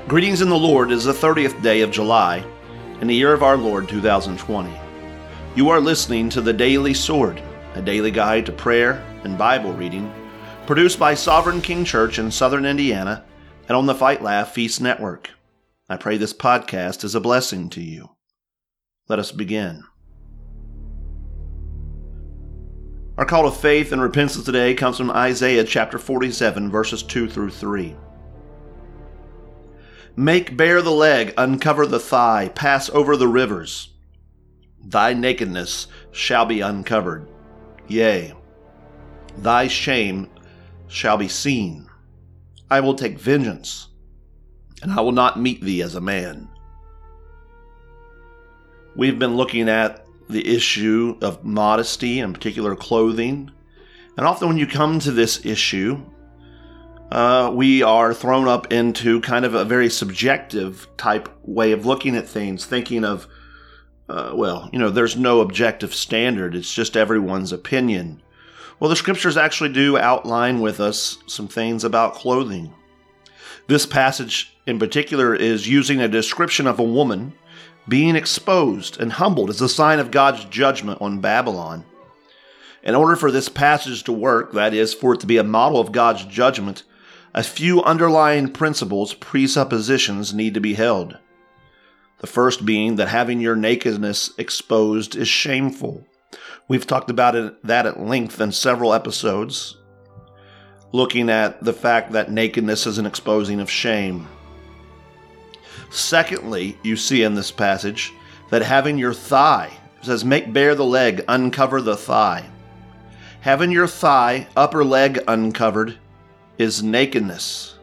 Greetings in the Lord. It is the 30th day of July in the year of our Lord 2020. You are listening to the Daily Sword, a daily guide to prayer and Bible reading, produced by Sovereign King Church in Southern Indiana and on the Fight Laugh Feast Network. I pray this podcast is a blessing to you. Let us begin. Our call to faith and repentance today comes from Isaiah chapter 47, verses 2 through 3. Make bare the leg, uncover the thigh, pass over the rivers. Thy nakedness shall be uncovered. Yea, thy shame shall be seen. I will take vengeance, and I will not meet thee as a man. We've been looking at the issue of modesty, in particular clothing. And often when you come to this issue, we are thrown up into kind of a very subjective type way of looking at things, thinking of, there's no objective standard. It's just everyone's opinion. Well, the scriptures actually do outline with us some things about clothing. This passage in particular is using a description of a woman being exposed and humbled as a sign of God's judgment on Babylon. In order for this passage to work, that is, for it to be a model of God's judgment, a few underlying principles, presuppositions need to be held. The first being that having your nakedness exposed is shameful. We've talked about that at length in several episodes, looking at the fact that nakedness is an exposing of shame. Secondly, you see in this passage that having your thigh, it says, make bare the leg, uncover the thigh. Having your thigh, upper leg uncovered, is nakedness.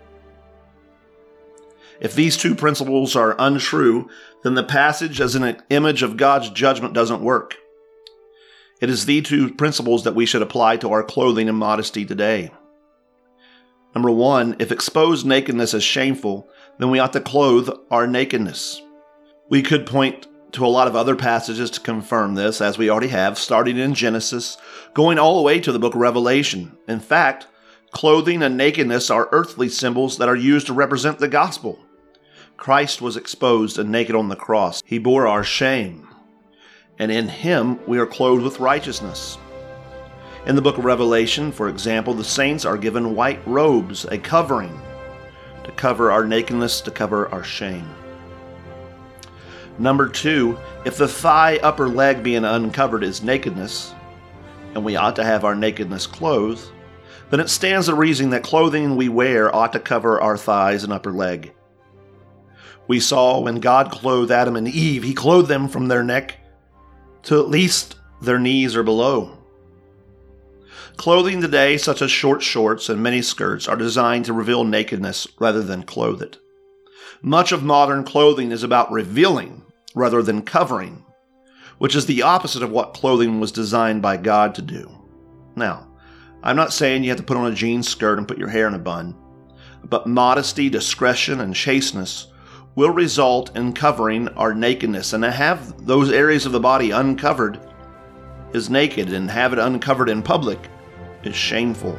If these two principles are untrue, then the passage as an image of God's judgment doesn't work. It is these two principles that we should apply to our clothing and modesty today. Number one, if exposed nakedness is shameful, then we ought to clothe our nakedness. We could point to a lot of other passages to confirm this, as we already have, starting in Genesis, going all the way to the book of Revelation. In fact, clothing and nakedness are earthly symbols that are used to represent the gospel. Christ was exposed and naked on the cross. He bore our shame, and in him we are clothed with righteousness. In the book of Revelation, for example, the saints are given white robes, a covering, to cover our nakedness, to cover our shame. Number two, if the thigh, upper leg being uncovered is nakedness, and we ought to have our nakedness clothed, then it stands to reason that clothing we wear ought to cover our thighs and upper leg. We saw when God clothed Adam and Eve, he clothed them from their neck to at least their knees or below. Clothing today, such as short shorts and mini skirts, are designed to reveal nakedness rather than clothe it. Much of modern clothing is about revealing rather than covering, which is the opposite of what clothing was designed by God to do. Now, I'm not saying you have to put on a jean skirt and put your hair in a bun, but modesty, discretion, and chasteness will result in covering our nakedness, and to have those areas of the body uncovered is naked, and have it uncovered in public is shameful.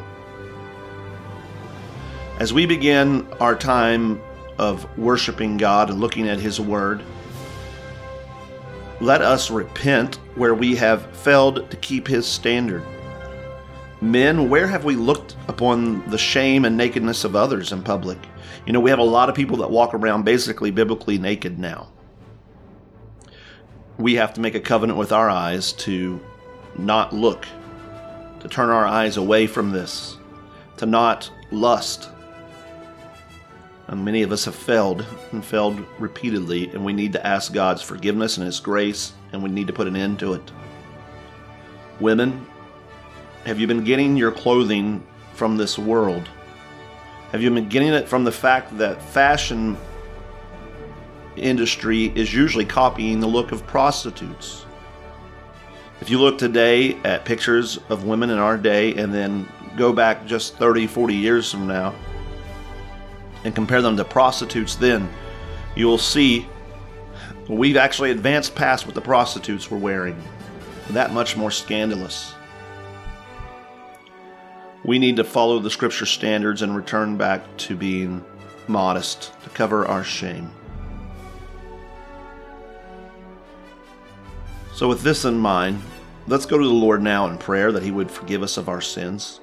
As we begin our time of worshiping God and looking at his word, let us repent where we have failed to keep his standard. Men, where have we looked upon the shame and nakedness of others in public? We have a lot of people that walk around basically biblically naked now. We have to make a covenant with our eyes to not look, to turn our eyes away from this, to not lust. And many of us have failed and failed repeatedly, and we need to ask God's forgiveness and his grace, and we need to put an end to it. Women, have you been getting your clothing from this world? Have you been getting it from the fact that fashion industry is usually copying the look of prostitutes? If you look today at pictures of women in our day and then go back just 30, 40 years from now and compare them to prostitutes then, you will see we've actually advanced past what the prostitutes were wearing. That much more scandalous. We need to follow the scripture standards and return back to being modest to cover our shame. So with this in mind, let's go to the Lord now in prayer that He would forgive us of our sins.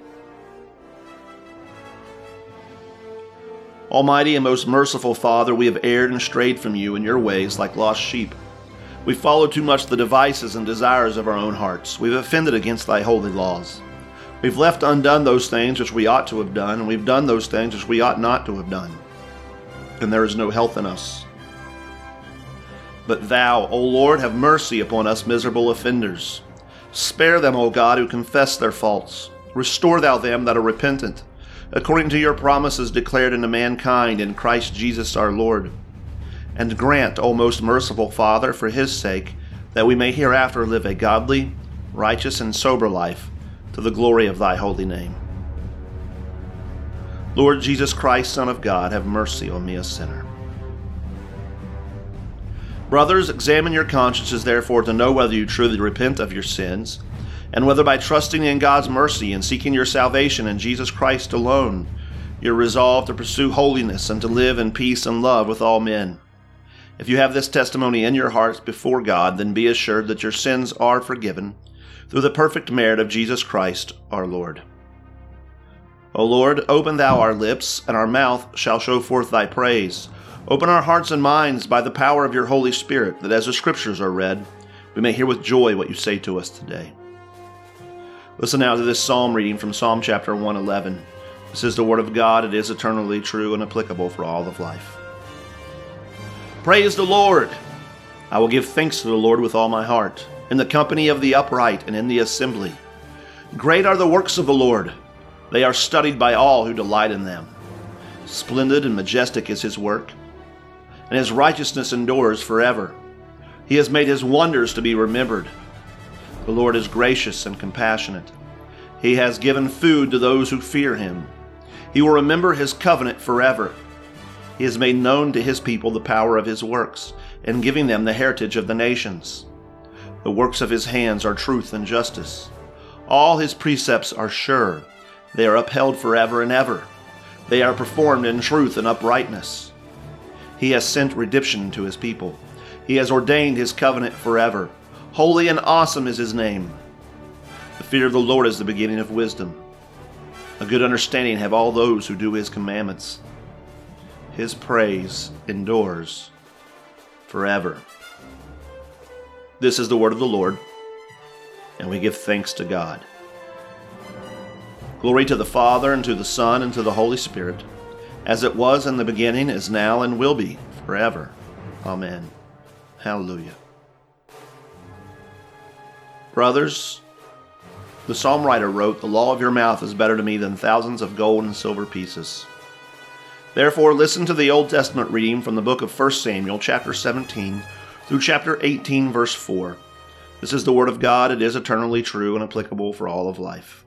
Almighty and most merciful Father, we have erred and strayed from You in Your ways like lost sheep. We followed too much the devices and desires of our own hearts. We've offended against Thy holy laws. We've left undone those things which we ought to have done, and we've done those things which we ought not to have done. And there is no health in us. But Thou, O Lord, have mercy upon us miserable offenders. Spare them, O God, who confess their faults. Restore Thou them that are repentant, according to Your promises declared unto mankind in Christ Jesus our Lord. And grant, O most merciful Father, for His sake, that we may hereafter live a godly, righteous, and sober life, to the glory of Thy holy name. Lord Jesus Christ, Son of God, have mercy on me, a sinner. Brothers, examine your consciences, therefore, to know whether you truly repent of your sins, and whether by trusting in God's mercy and seeking your salvation in Jesus Christ alone, you're resolved to pursue holiness and to live in peace and love with all men. If you have this testimony in your hearts before God, then be assured that your sins are forgiven through the perfect merit of Jesus Christ our Lord. O Lord, open Thou our lips, and our mouth shall show forth Thy praise. Open our hearts and minds by the power of Your Holy Spirit, that as the Scriptures are read, we may hear with joy what You say to us today. Listen now to this psalm reading from Psalm chapter 111. This is the Word of God. It is eternally true and applicable for all of life. Praise the Lord! I will give thanks to the Lord with all my heart, in the company of the upright and in the assembly. Great are the works of the Lord. They are studied by all who delight in them. Splendid and majestic is His work, and His righteousness endures forever. He has made His wonders to be remembered. The Lord is gracious and compassionate. He has given food to those who fear Him. He will remember His covenant forever. He has made known to His people the power of His works, and giving them the heritage of the nations. The works of His hands are truth and justice. All His precepts are sure. They are upheld forever and ever. They are performed in truth and uprightness. He has sent redemption to His people. He has ordained His covenant forever. Holy and awesome is His name. The fear of the Lord is the beginning of wisdom. A good understanding have all those who do His commandments. His praise endures forever. This is the word of the Lord, and we give thanks to God. Glory to the Father, and to the Son, and to the Holy Spirit, as it was in the beginning, is now, and will be forever. Amen. Hallelujah. Brothers, the psalm writer wrote, "The law of your mouth is better to me than thousands of gold and silver pieces." Therefore, listen to the Old Testament reading from the book of 1 Samuel, chapter 17, through chapter 18, verse 4. This is the word of God. It is eternally true and applicable for all of life.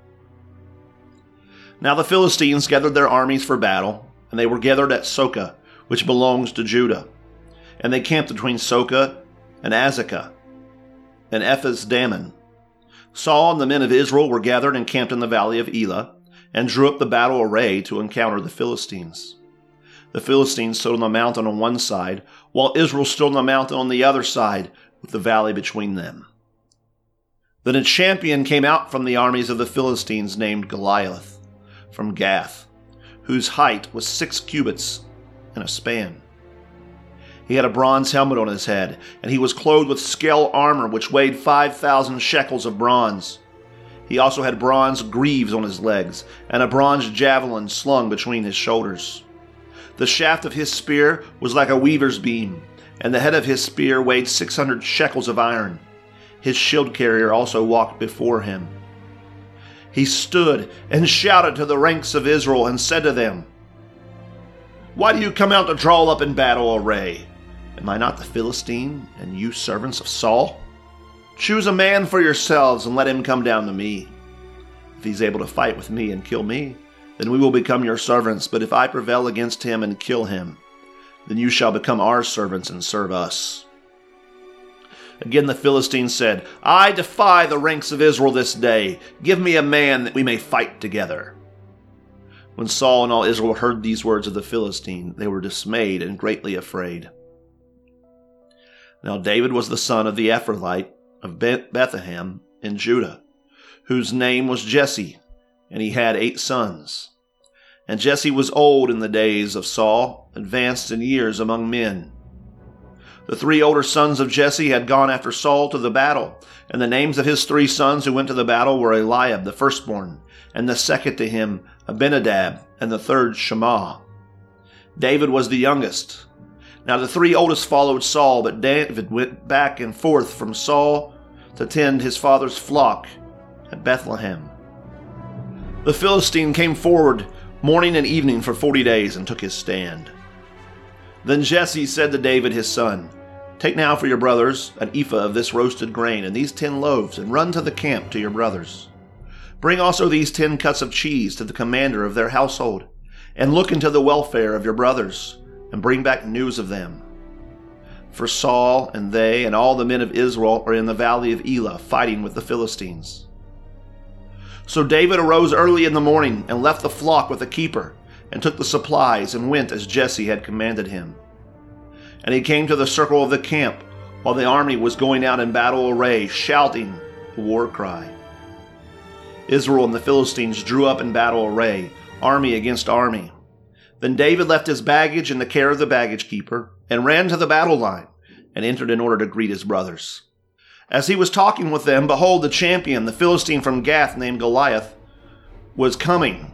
Now the Philistines gathered their armies for battle, and they were gathered at Socoh, which belongs to Judah. And they camped between Socoh and Azekah, and Ephes-dammim. Saul and the men of Israel were gathered and camped in the valley of Elah, and drew up the battle array to encounter the Philistines. The Philistines stood on the mountain on one side, while Israel stood on the mountain on the other side, with the valley between them. Then a champion came out from the armies of the Philistines named Goliath, from Gath, whose height was 6 cubits and a span. He had a bronze helmet on his head, and he was clothed with scale armor which weighed 5,000 shekels of bronze. He also had bronze greaves on his legs, and a bronze javelin slung between his shoulders. The shaft of his spear was like a weaver's beam, and the head of his spear weighed 600 shekels of iron. His shield carrier also walked before him. He stood and shouted to the ranks of Israel and said to them, "Why do you come out to draw up in battle array? Am I not the Philistine, and you servants of Saul? Choose a man for yourselves and let him come down to me. If he's able to fight with me and kill me, then we will become your servants. But if I prevail against him and kill him, then you shall become our servants and serve us." Again the Philistines said, "I defy the ranks of Israel this day. Give me a man that we may fight together." When Saul and all Israel heard these words of the Philistine, they were dismayed and greatly afraid. Now David was the son of the Ephrathite of Bethlehem in Judah, whose name was Jesse, and he had 8 sons. And Jesse was old in the days of Saul, advanced in years among men. The 3 older sons of Jesse had gone after Saul to the battle, and the names of his 3 sons who went to the battle were Eliab the firstborn, and the second to him Abinadab, and the third Shammah. David was the youngest. Now the 3 oldest followed Saul, but David went back and forth from Saul to tend his father's flock at Bethlehem. The Philistine came forward morning and evening for 40 days and took his stand. Then Jesse said to David his son, "Take now for your brothers an ephah of this roasted grain and these 10 loaves, and run to the camp to your brothers. Bring also these 10 cuts of cheese to the commander of their household, and look into the welfare of your brothers, and bring back news of them. For Saul and they and all the men of Israel are in the valley of Elah fighting with the Philistines." So David arose early in the morning and left the flock with the keeper, and took the supplies and went as Jesse had commanded him. And he came to the circle of the camp while the army was going out in battle array, shouting the war cry. Israel and the Philistines drew up in battle array, army against army. Then David left his baggage in the care of the baggage keeper and ran to the battle line and entered in order to greet his brothers. As he was talking with them, behold, the champion, the Philistine from Gath named Goliath, was coming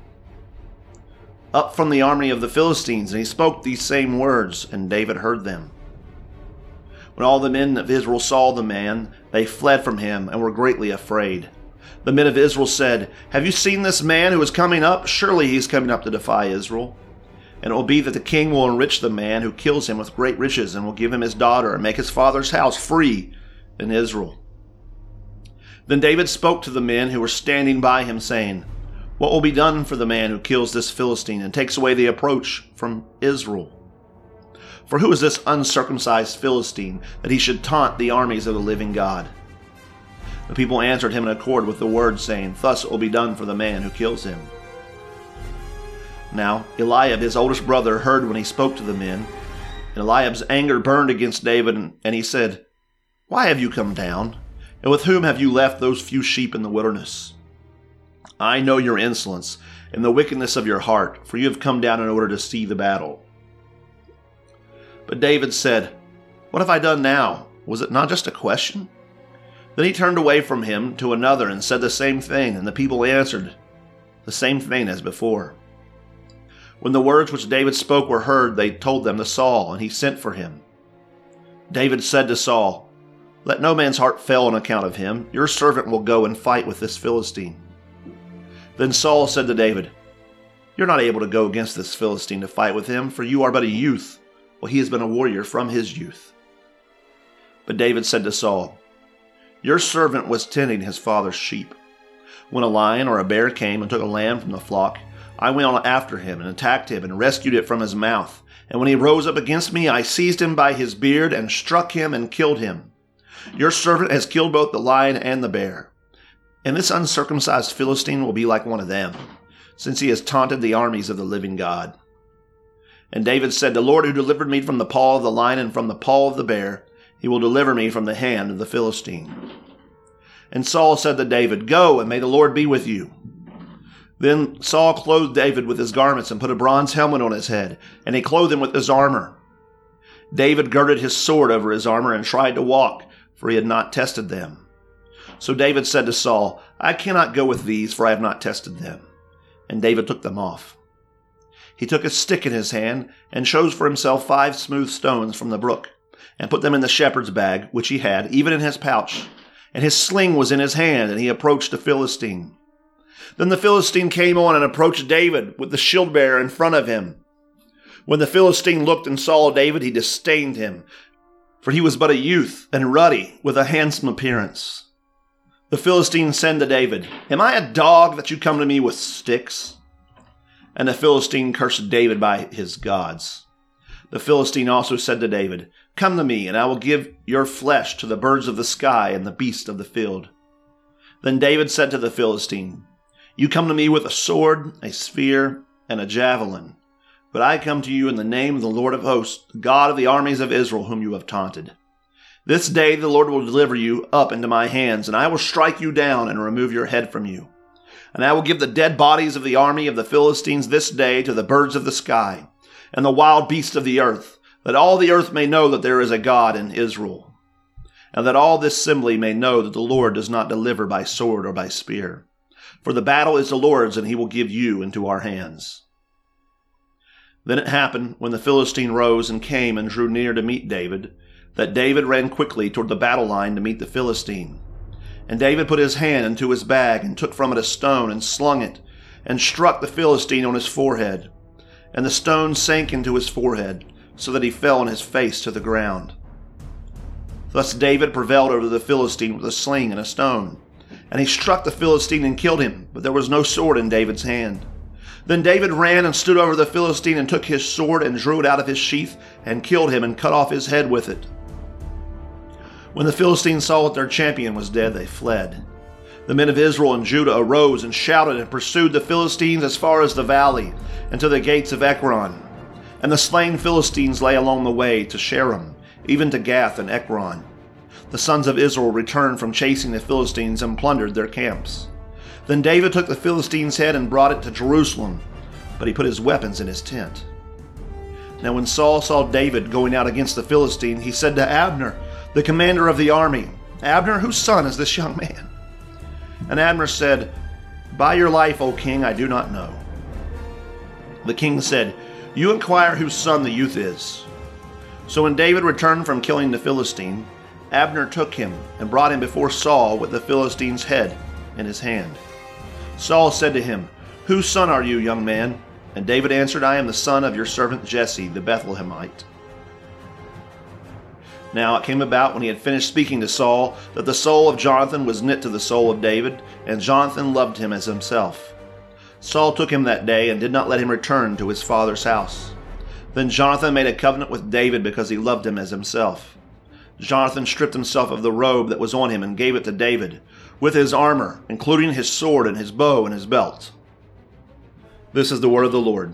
up from the army of the Philistines, and he spoke these same words, and David heard them. When all the men of Israel saw the man, they fled from him and were greatly afraid. The men of Israel said, "Have you seen this man who is coming up? Surely he is coming up to defy Israel. And it will be that the king will enrich the man who kills him with great riches, and will give him his daughter, and make his father's house free in Israel." Then David spoke to the men who were standing by him, saying, "What will be done for the man who kills this Philistine and takes away the approach from Israel? For who is this uncircumcised Philistine that he should taunt the armies of the living God?" The people answered him in accord with the word, saying, "Thus it will be done for the man who kills him." Now Eliab, his oldest brother, heard when he spoke to the men, and Eliab's anger burned against David, and he said, "Why have you come down? And with whom have you left those few sheep in the wilderness? I know your insolence and the wickedness of your heart, for you have come down in order to see the battle." But David said, "What have I done now? Was it not just a question?" Then he turned away from him to another and said the same thing, and the people answered the same thing as before. When the words which David spoke were heard, they told them to Saul, and he sent for him. David said to Saul, "Let no man's heart fail on account of him. Your servant will go and fight with this Philistine." Then Saul said to David, "You're not able to go against this Philistine to fight with him, for you are but a youth, while he has been a warrior from his youth." But David said to Saul, "Your servant was tending his father's sheep. When a lion or a bear came and took a lamb from the flock, I went on after him and attacked him and rescued it from his mouth. And when he rose up against me, I seized him by his beard and struck him and killed him. Your servant has killed both the lion and the bear. And this uncircumcised Philistine will be like one of them, since he has taunted the armies of the living God." And David said, "The Lord who delivered me from the paw of the lion and from the paw of the bear, he will deliver me from the hand of the Philistine." And Saul said to David, "Go, and may the Lord be with you." Then Saul clothed David with his garments and put a bronze helmet on his head, and he clothed him with his armor. David girded his sword over his armor and tried to walk, for he had not tested them. So David said to Saul, "I cannot go with these, for I have not tested them." And David took them off. He took a stick in his hand and chose for himself 5 smooth stones from the brook, and put them in the shepherd's bag, which he had, even in his pouch. And his sling was in his hand, and he approached the Philistine. Then the Philistine came on and approached David with the shield bearer in front of him. When the Philistine looked and saw David, he disdained him, for he was but a youth and ruddy, with a handsome appearance. The Philistine said to David, "Am I a dog that you come to me with sticks?" And the Philistine cursed David by his gods. The Philistine also said to David, "Come to me, and I will give your flesh to the birds of the sky and the beasts of the field." Then David said to the Philistine, You come to me with a sword, a spear, and a javelin. But I come to you in the name of the Lord of hosts, the God of the armies of Israel, whom you have taunted. This day the Lord will deliver you up into my hands, and I will strike you down and remove your head from you. And I will give the dead bodies of the army of the Philistines this day to the birds of the sky and the wild beasts of the earth, that all the earth may know that there is a God in Israel, and that all this assembly may know that the Lord does not deliver by sword or by spear. For the battle is the Lord's, and he will give you into our hands. Then it happened, when the Philistine rose and came and drew near to meet David, that David ran quickly toward the battle line to meet the Philistine. And David put his hand into his bag and took from it a stone and slung it and struck the Philistine on his forehead. And the stone sank into his forehead so that he fell on his face to the ground. Thus David prevailed over the Philistine with a sling and a stone. And he struck the Philistine and killed him, but there was no sword in David's hand. Then David ran and stood over the Philistine and took his sword and drew it out of his sheath and killed him and cut off his head with it. When the Philistines saw that their champion was dead, they fled. The men of Israel and Judah arose and shouted and pursued the Philistines as far as the valley and to the gates of Ekron. And the slain Philistines lay along the way to Shaaraim, even to Gath and Ekron. The sons of Israel returned from chasing the Philistines and plundered their camps. Then David took the Philistine's head and brought it to Jerusalem, but he put his weapons in his tent. Now when Saul saw David going out against the Philistine, he said to Abner, the commander of the army, Abner, whose son is this young man? And Abner said, By your life, O king, I do not know. The king said, You inquire whose son the youth is. So when David returned from killing the Philistine, Abner took him and brought him before Saul with the Philistine's head in his hand. Saul said to him, Whose son are you, young man? And David answered, I am the son of your servant Jesse, the Bethlehemite. Now it came about when he had finished speaking to Saul that the soul of Jonathan was knit to the soul of David, and Jonathan loved him as himself. Saul took him that day and did not let him return to his father's house. Then Jonathan made a covenant with David because he loved him as himself. Jonathan stripped himself of the robe that was on him and gave it to David, with his armor, including his sword and his bow and his belt. This is the word of the Lord,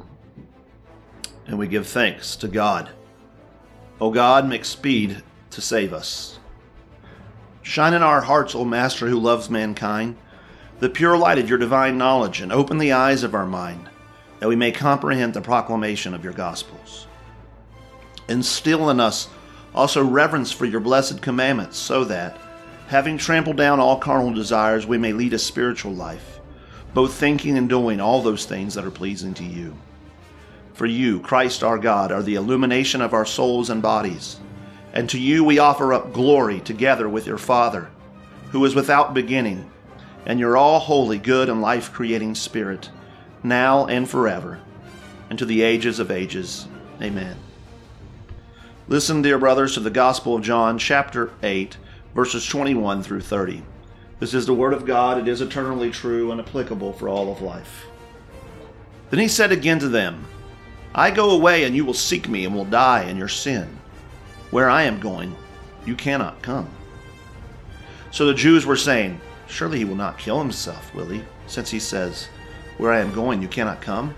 and we give thanks to God. O God, make speed to save us. Shine in our hearts, O Master who loves mankind, the pure light of your divine knowledge, and open the eyes of our mind, that we may comprehend the proclamation of your gospels. Instill in us also reverence for your blessed commandments, so that, having trampled down all carnal desires, we may lead a spiritual life, both thinking and doing all those things that are pleasing to you. For you, Christ our God, are the illumination of our souls and bodies, and to you we offer up glory together with your Father, who is without beginning, and your all-holy, good, and life-creating Spirit, now and forever, and to the ages of ages. Amen. Listen, dear brothers, to the Gospel of John, chapter 8, verses 21 through 30. This is the Word of God. It is eternally true and applicable for all of life. Then he said again to them, I go away, and you will seek me, and will die in your sin. Where I am going, you cannot come. So the Jews were saying, Surely he will not kill himself, will he? Since he says, Where I am going, you cannot come.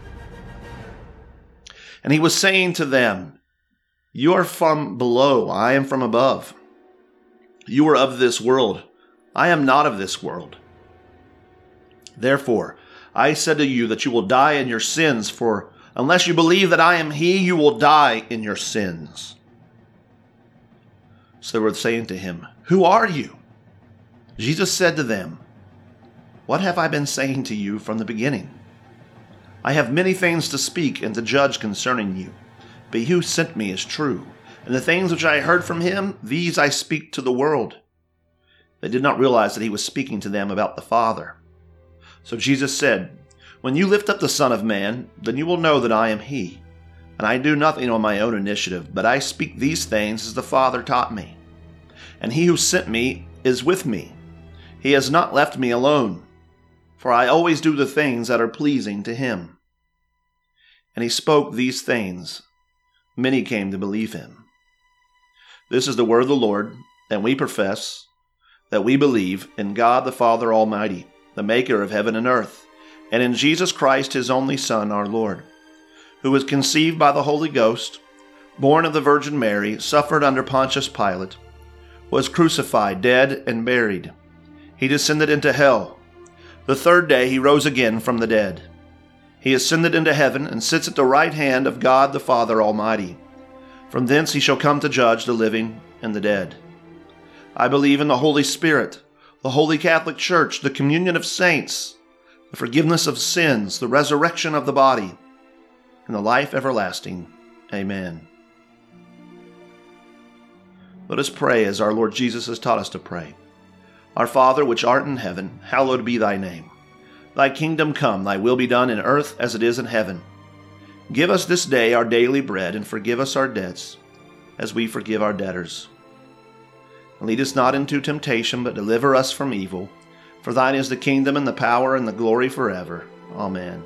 And he was saying to them, You are from below, I am from above. You are of this world, I am not of this world. Therefore, I said to you that you will die in your sins, for unless you believe that I am he, you will die in your sins. So they were saying to him, Who are you? Jesus said to them, What have I been saying to you from the beginning? I have many things to speak and to judge concerning you, but he who sent me is true, and the things which I heard from him, these I speak to the world. They did not realize that he was speaking to them about the Father. So Jesus said, When you lift up the Son of Man, then you will know that I am he. And I do nothing on my own initiative, but I speak these things as the Father taught me. And he who sent me is with me. He has not left me alone, for I always do the things that are pleasing to him. And he spoke these things. Many came to believe him. This is the word of the Lord, and we profess that we believe in God the Father Almighty, the maker of heaven and earth, and in Jesus Christ, his only Son, our Lord, who was conceived by the Holy Ghost, born of the Virgin Mary, suffered under Pontius Pilate, was crucified, dead, and buried. He descended into hell. The third day he rose again from the dead. He ascended into heaven and sits at the right hand of God the Father Almighty. From thence he shall come to judge the living and the dead. I believe in the Holy Spirit, the Holy Catholic Church, the communion of saints, the forgiveness of sins, the resurrection of the body, and the life everlasting. Amen. Let us pray as our Lord Jesus has taught us to pray. Our Father, which art in heaven, hallowed be thy name. Thy kingdom come, thy will be done in earth as it is in heaven. Give us this day our daily bread, and forgive us our debts, as we forgive our debtors. And lead us not into temptation, but deliver us from evil. For thine is the kingdom and the power and the glory forever. Amen.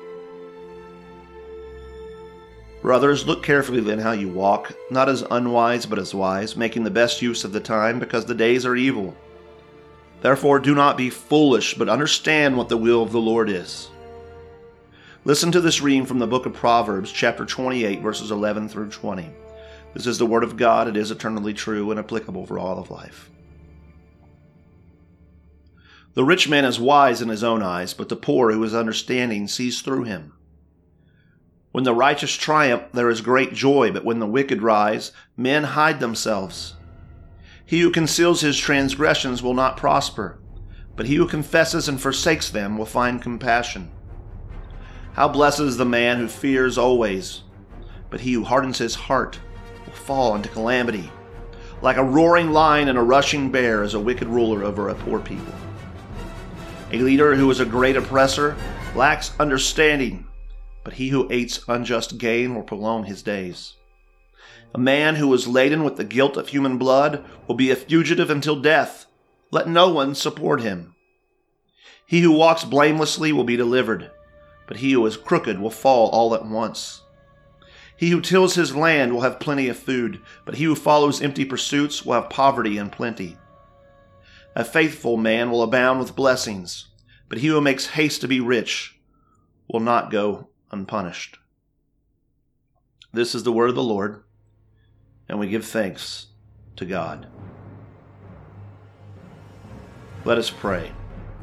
Brothers, look carefully then how you walk, not as unwise but as wise, making the best use of the time, because the days are evil. Therefore do not be foolish, but understand what the will of the Lord is. Listen to this reading from the book of Proverbs, chapter 28, verses 11 through 20. This is the word of God. It is eternally true and applicable for all of life. The rich man is wise in his own eyes, but the poor who is understanding sees through him. When the righteous triumph, there is great joy, but when the wicked rise, men hide themselves. He who conceals his transgressions will not prosper, but he who confesses and forsakes them will find compassion. How blessed is the man who fears always, but he who hardens his heart will fall into calamity. Like a roaring lion and a rushing bear is a wicked ruler over a poor people. A leader who is a great oppressor lacks understanding, but he who hates unjust gain will prolong his days. A man who is laden with the guilt of human blood will be a fugitive until death. Let no one support him. He who walks blamelessly will be delivered, but he who is crooked will fall all at once. He who tills his land will have plenty of food, but he who follows empty pursuits will have poverty and plenty. A faithful man will abound with blessings, but he who makes haste to be rich will not go unpunished. This is the word of the Lord, and we give thanks to God. Let us pray.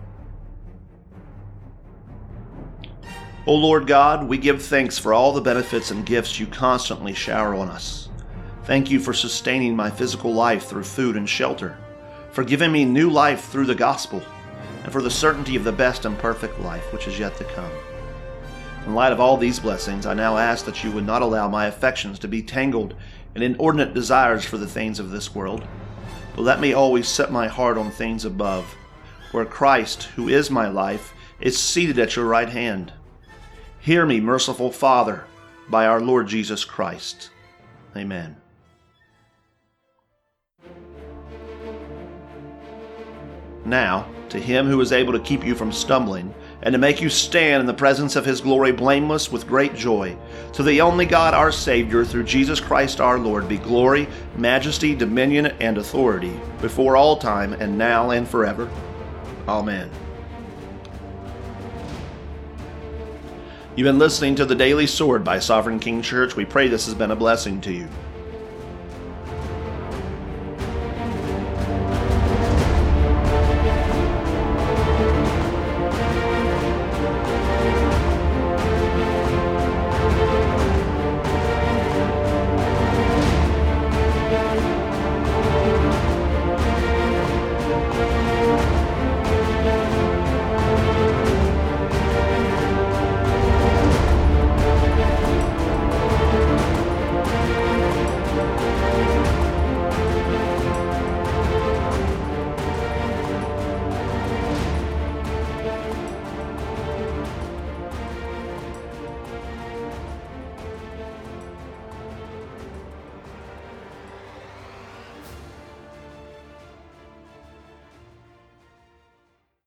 O Lord God, we give thanks for all the benefits and gifts you constantly shower on us. Thank you for sustaining my physical life through food and shelter, for giving me new life through the gospel, and for the certainty of the best and perfect life which is yet to come. In light of all these blessings, I now ask that you would not allow my affections to be tangled in inordinate desires for the things of this world, but let me always set my heart on things above, where Christ, who is my life, is seated at your right hand. Hear me, merciful Father, by our Lord Jesus Christ. Amen. Now, to him who is able to keep you from stumbling, and to make you stand in the presence of his glory blameless with great joy, to the only God our Savior, through Jesus Christ our Lord, be glory, majesty, dominion, and authority, before all time, and now and forever. Amen. You've been listening to The Daily Sword by Sovereign King Church. We pray this has been a blessing to you.